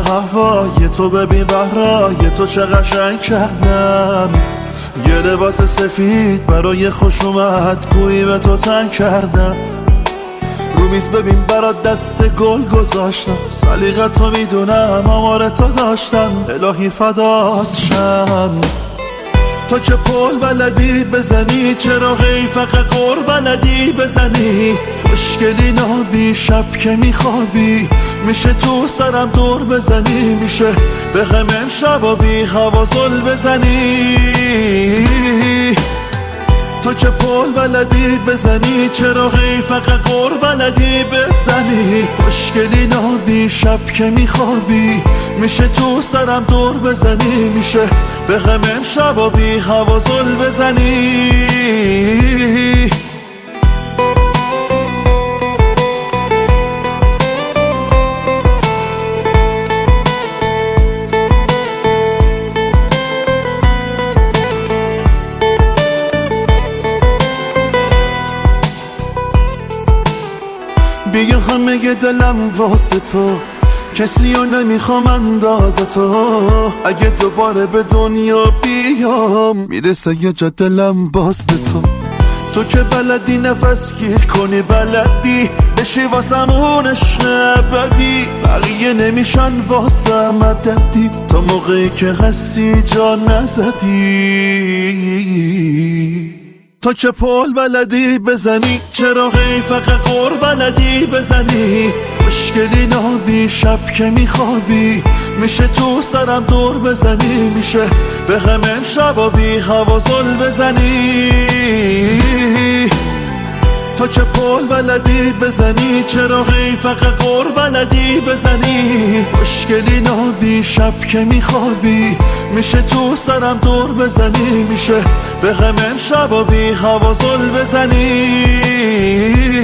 هوای تو ببین بهرای تو چه قشنگ کردم. یه لباس سفید برای خوش اومد گویی به تو تنگ کردم. رو میز ببین برات دست گل گذاشتم، سلیقتو میدونم آمار تو داشتم. الهی فدات شم. تو که پل بلدی بزنی، چرا فقط قر بلدی بزنی؟ خوشگلی نابی شب که میخوابی، میشه تو سرم دور بزنی، میشه به غم امشب و بی حواسل بزنی. تو که پل بلدی بزنی، چرا فقط قر بلدی بزنی؟ خوشگلی نابی شب که میخوابی، میشه تو سرم دور بزنی، میشه به غم امشب و بی حواسل بزنی. بیا همه دلم واسه تو، کسی رو نمیخوام اندازه تو. اگه دوباره به دنیا بیام، میرسه یه جا دلم باز به تو. تو که بلدی نفس گیر کنی، بلدی بشی واسمون عشق ابدی. بقیه نمیشن واسه مددی، تا موقعی که هستی جا نزدی. تو که پل بلدی بزنی، چرا فقط قر بلدی بزنی؟ خوشگلی نابی شب که میخوابی، میشه تو سرم دور بزنی، میشه به غم امشب و بی حواسل بزنی. تو که پل بلدی بزنی، چرا فقط قر بلدی بزنی؟ خوشگلی نابی شب که میخوابی، میشه تو سرم دور بزنی، میشه به غم امشب و بی حواسل بزنی.